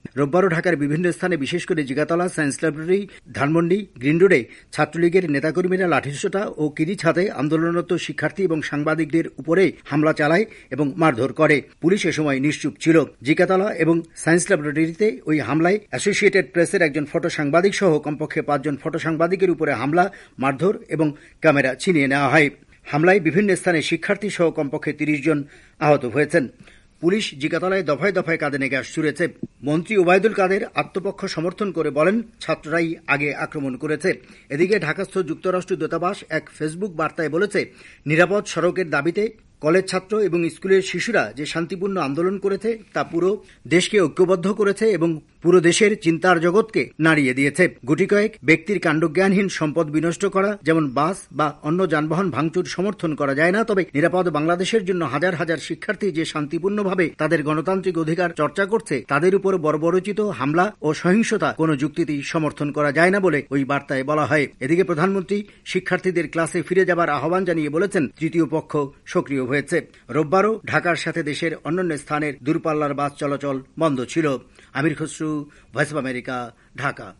রোববারও ঢাকার বিভিন্ন স্থানে, বিশেষ করে Jigatala, science laboratory, Dhanmondi, green রোডে ছাত্রলীগের নেতাকর্মীরা লাঠিসোঁটা ও কিরিচ হাতে আন্দোলনরত শিক্ষার্থী এবং সাংবাদিকদের উপরে হামলা চালায় এবং মারধর করে। পুলিশ এ সময় নিশ্চুপ ছিল। জিগাতলা এবং সায়েন্স ল্যাবরেটরিতে ওই হামলায় অ্যাসোসিয়েটেড প্রেসের একজন ফটো সাংবাদিক সহ কমপক্ষে 5 জন ফটো সাংবাদিকের উপরে হামলা, মারধর এবং ক্যামেরা ছিনিয়ে নেওয়া হয়। হামলায় বিভিন্ন স্থানে শিক্ষার্থী সহ কমপক্ষে 30 জন আহত হয়েছেন। পুলিশ জিগাতলায় দফায় দফায় কাঁদানে গ্যাস ছুড়েছে। মন্ত্রী ওবায়দুল কাদের আত্মপক্ষ সমর্থন করে বলেন, ছাত্ররাই আগে আক্রমণ করেছে। এদিকে ঢাকাস্থ যুক্তরাষ্ট্র দূতাবাস এক ফেসবুক বার্তায় বলেছে, নিরাপদ সড়কের দাবিতে কলেজ ছাত্র এবং স্কুলের শিশুরা যে শান্তিপূর্ণ আন্দোলন করেছে তা পুরো দেশকে ঐক্যবদ্ধ করেছে এবং পুরো দেশের চিন্তার জগৎকে নাড়িয়ে দিয়েছে। গুটি কয়েক ব্যক্তির কাণ্ডজ্ঞানহীন সম্পদ বিনষ্ট করা, যেমন বাস বা অন্য যানবাহন ভাঙচুর, সমর্থন করা যায় না। তবে নিরাপদ বাংলাদেশের জন্য হাজার হাজার শিক্ষার্থী যে শান্তিপূর্ণভাবে তাদের গণতান্ত্রিক অধিকার চর্চা করছে, তাদের উপর বর্বরোচিত হামলা ও সহিংসতা কোনো যুক্তিতেই সমর্থন করা যায় না বলে ওই বার্তায় বলা হয়। এদিকে প্রধানমন্ত্রী শিক্ষার্থীদের ক্লাসে ফিরে যাবার আহ্বান জানিয়ে বলেছেন, তৃতীয় পক্ষ সক্রিয় হয়েছে। রোববারও ঢাকার সাথে দেশের অন্যান্য স্থানের দূরপাল্লার বাস চলাচল বন্ধ ছিল। Amir Khasru, voice of America, Dhaka.